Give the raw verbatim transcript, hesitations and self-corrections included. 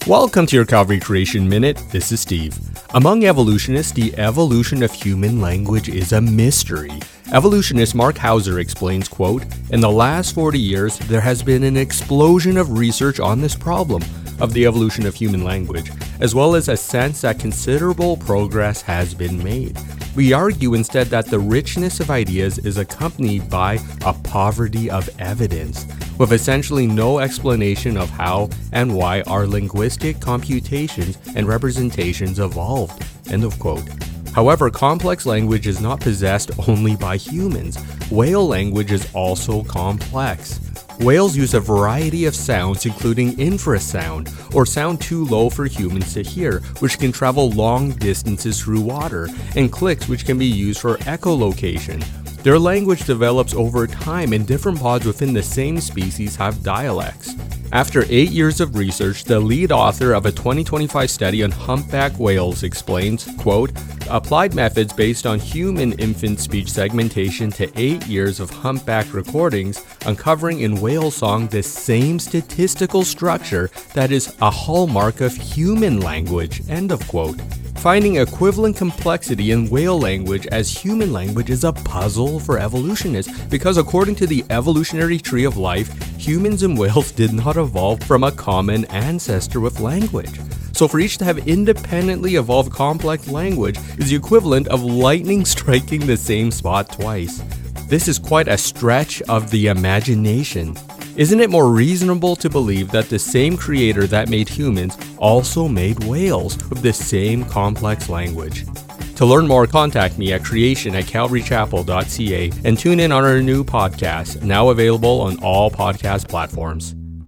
Welcome to your Calvary Creation Minute. This is Steve. Among evolutionists, the evolution of human language is a mystery. Evolutionist Mark Hauser explains, quote, "In the last forty years, there has been an explosion of research on this problem of the evolution of human language, as well as a sense that considerable progress has been made. We argue instead that the richness of ideas is accompanied by a poverty of evidence, with essentially no explanation of how and why our linguistic computations and representations evolved." End of quote. However, complex language is not possessed only by humans. Whale language is also complex. Whales use a variety of sounds, including infrasound, or sound too low for humans to hear, which can travel long distances through water, and clicks, which can be used for echolocation. Their language develops over time, and different pods within the same species have dialects. After eight years of research, the lead author of a twenty twenty-five study on humpback whales explains, quote, "Applied methods based on human infant speech segmentation to eight years of humpback recordings, uncovering in whale song the same statistical structure that is a hallmark of human language." End of quote. Finding equivalent complexity in whale language as human language is a puzzle for evolutionists because, according to the evolutionary tree of life, humans and whales did not evolve from a common ancestor with language. So for each to have independently evolved complex language is the equivalent of lightning striking the same spot twice. This is quite a stretch of the imagination. Isn't it more reasonable to believe that the same creator that made humans also made whales with the same complex language? To learn more, contact me at creation at calvary chapel dot c a and tune in on our new podcast, now available on all podcast platforms.